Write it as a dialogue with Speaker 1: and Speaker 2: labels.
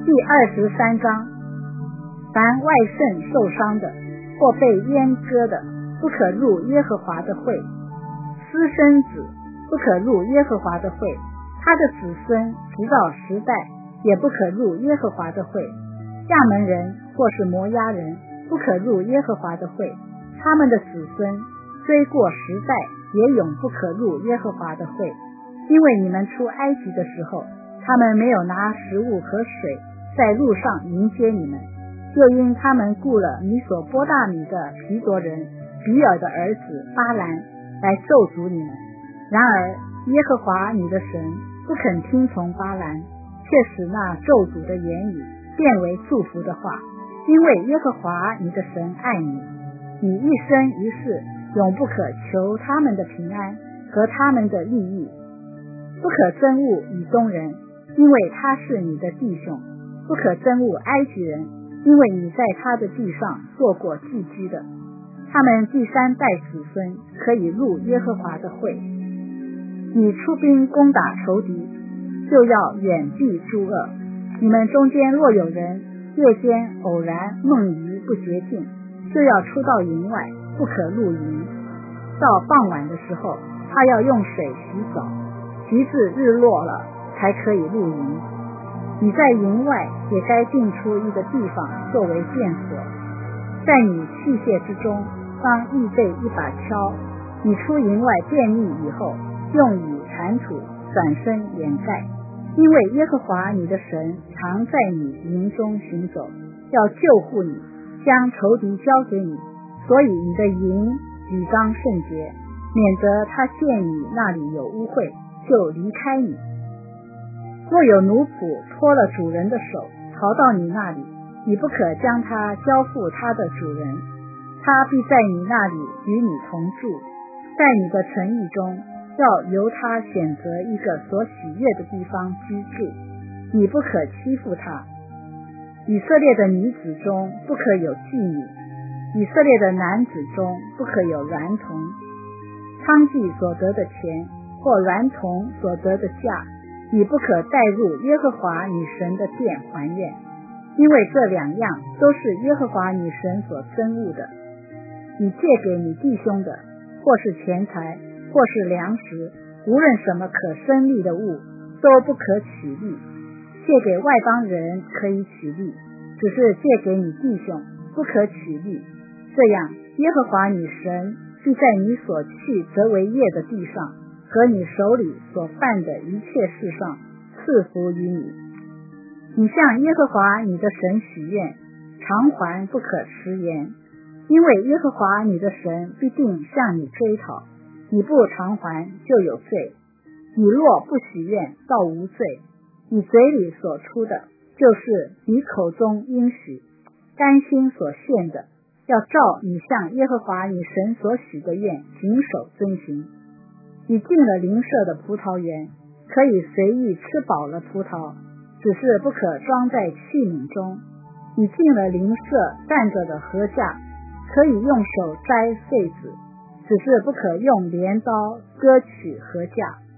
Speaker 1: 第23章，凡外肾受伤的或被阉割的，不可入耶和华的会；私生子不可入耶和华的会，他的子孙直到10代也不可入耶和华的会。亚门人或是摩押人不可入耶和华的会，他们的子孙虽过10代也永不可入耶和华的会。因为你们出埃及的时候，他们没有拿食物和水在路上迎接你们，又因他们雇了米所波大米的毗夺人比尔的儿子巴兰来咒诅你们。然而耶和华你的神不肯听从巴兰，却使那咒诅的言语变为祝福的话，因为耶和华你的神爱你，你一生一世永不可求他们的平安和他们的利益。不可憎恶以东人，因为他是你的弟兄；不可憎恶埃及人，因为你在他的地上做过寄居的。他们第3代子孙可以入耶和华的会。你出兵攻打仇敌，就要远避诸恶。你们中间若有人夜间偶然梦遗不洁净，就要出到营外，不可入营。到傍晚的时候，他要用水洗澡，直至日落了才可以入营。你在营外也该定出一个地方作为殿所，在你器械之中当预备一把锹。你出营外便秘以后，用以铲土，转身掩盖。因为耶和华你的神常在你营中行走，要救护你，将仇敌交给你，所以你的营举当圣洁，免得他见你那里有污秽，就离开你。若有奴仆脱了主人的手，逃到你那里，你不可将他交付他的主人，他必在你那里与你同住，在你的城邑中要由他选择一个所喜悦的地方居住，你不可欺负他。以色列的女子中不可有妓女，以色列的男子中不可有娈童。娼妓所得的钱或娈童所得的价，你不可带入耶和华你神的殿还愿，因为这2样都是耶和华你神所憎恶的。你借给你弟兄的，或是钱财，或是粮食，无论什么可生利的物，都不可取利。借给外邦人可以取利，只是借给你弟兄不可取利。这样耶和华你神必在你所去得为业的地上和你手里所办的一切事上赐福于你。你向耶和华你的神许愿，偿还不可迟延，因为耶和华你的神必定向你追讨，你不偿还就有罪。你若不许愿，倒无罪。你嘴里所出的，就是你口中应许甘心所献的，要照你向耶和华你神所许的愿谨守遵行。你进了邻舍的葡萄园，可以随意吃饱了葡萄，只是不可装在器皿中。你进了邻舍站着的禾架，可以用手摘穗子，只是不可用镰刀割取禾架。